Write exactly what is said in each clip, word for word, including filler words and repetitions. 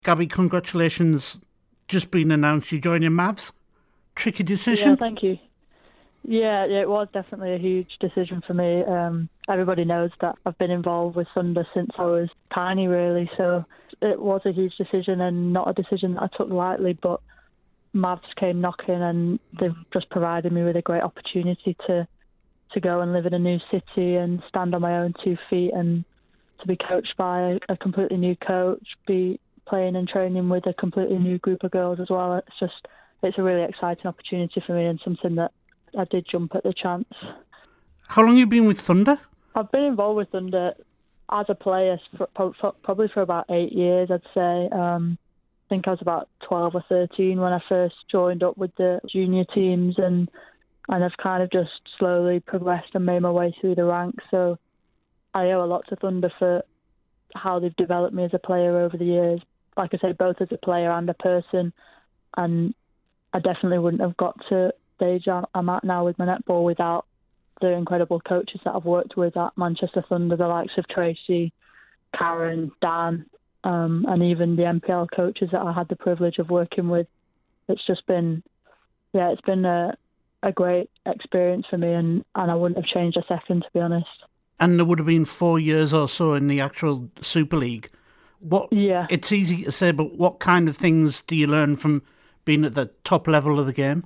Gabby, congratulations. Just been announced you're joining Mavs. Tricky decision? Yeah, thank you. Yeah, yeah, it was definitely a huge decision for me. Um, everybody knows that I've been involved with Thunder since I was tiny, really. So it was a huge decision and not a decision that I took lightly. But Mavs came knocking and they've just provided me with a great opportunity to to go and live in a new city and stand on my own two feet and to be coached by a, a completely new coach, be playing and training with a completely new group of girls as well. It's just, it's a really exciting opportunity for me and something that I did jump at the chance. How long have you been with Thunder? I've been involved with Thunder as a player for, for, probably for about eight years, I'd say. Um, I think I was about twelve or thirteen when I first joined up with the junior teams, and and I've kind of just slowly progressed and made my way through the ranks. So I owe a lot to Thunder for how they've developed me as a player over the years. Like I say, both as a player and a person. And I definitely wouldn't have got to the stage I'm at now with my netball without the incredible coaches that I've worked with at Manchester Thunder, the likes of Tracy, Karen, Dan, um, and even the N P L coaches that I had the privilege of working with. It's just been, yeah, it's been a, a great experience for me, and, and I wouldn't have changed a second, to be honest. And there would have been four years or so in the actual Super League. What? Yeah. It's easy to say, but what kind of things do you learn from being at the top level of the game?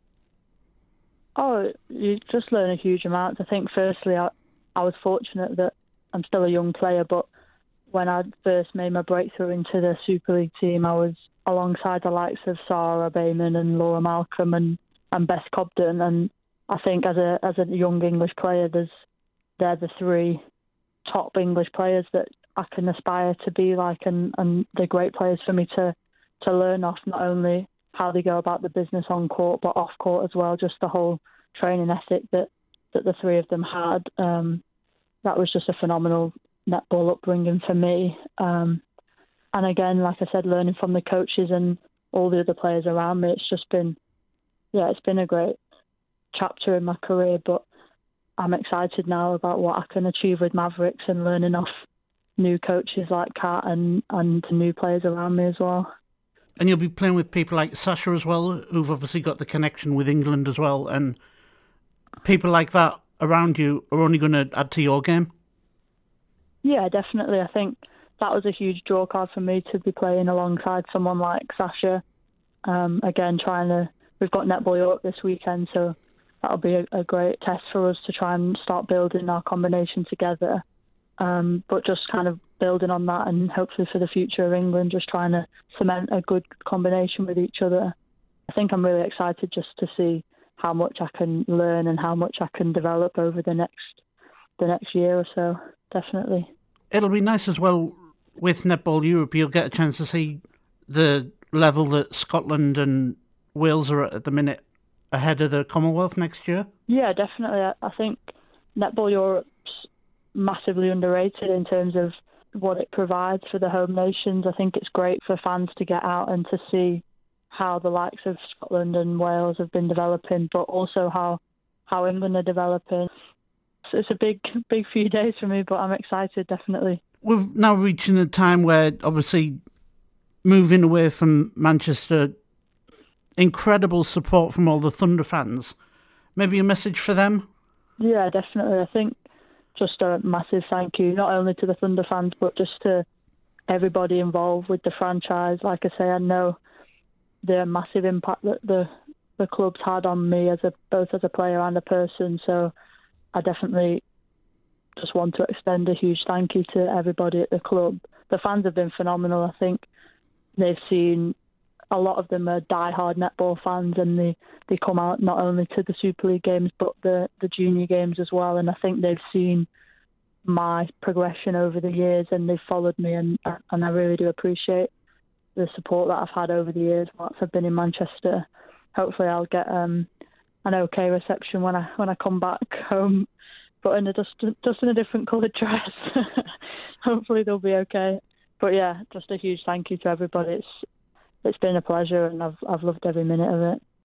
Oh, you just learn a huge amount. I think, firstly, I, I was fortunate that I'm still a young player, but when I first made my breakthrough into the Super League team, I was alongside the likes of Sarah Bayman and Laura Malcolm and, and Beth Cobden. And I think as a as a young English player, there's they're the three top English players that I can aspire to be like, and, and they're great players for me to, to learn off, not only how they go about the business on court, but off court as well, just the whole training ethic that, that the three of them had. Um, that was just a phenomenal netball upbringing for me. Um, and again, like I said, learning from the coaches and all the other players around me, it's just been, yeah, it's been a great chapter in my career, but I'm excited now about what I can achieve with Mavericks and learning off new coaches like Kat and, and new players around me as well. And you'll be playing with people like Sasha as well, who've obviously got the connection with England as well, and people like that around you are only going to add to your game. Yeah, definitely. I think that was a huge draw card for me to be playing alongside someone like Sasha. Um, again, trying to, we've got Netball Europe this weekend, so that'll be a, a great test for us to try and start building our combination together. Um, but just kind of building on that, and hopefully for the future of England, just trying to cement a good combination with each other. I think I'm really excited just to see how much I can learn and how much I can develop over the next the next year or so, definitely. It'll be nice as well with Netball Europe. You'll get a chance to see the level that Scotland and Wales are at at the minute ahead of the Commonwealth next year. Yeah, definitely. I, I think Netball Europe's massively underrated in terms of what it provides for the home nations. I think it's great for fans to get out and to see how the likes of Scotland and Wales have been developing, but also how how England are developing. So it's a big, big few days for me, but I'm excited, definitely. We're now reaching a time where, obviously, moving away from Manchester, incredible support from all the Thunder fans. Maybe a message for them? Yeah, definitely. I think just a massive thank you, not only to the Thunder fans, but just to everybody involved with the franchise. Like I say, I know the massive impact that the the club's had on me as a both as a player and a person. So I definitely just want to extend a huge thank you to everybody at the club. The fans have been phenomenal. I think they've seen, a lot of them are die-hard netball fans, and they, they come out not only to the Super League games but the, the junior games as well. And I think they've seen my progression over the years and they've followed me, and and I really do appreciate the support that I've had over the years once I've been in Manchester. Hopefully I'll get um, an okay reception when I when I come back home, but in a just just in a different coloured dress. Hopefully they'll be okay. But yeah, just a huge thank you to everybody. It's it's been a pleasure, and I've I've loved every minute of it.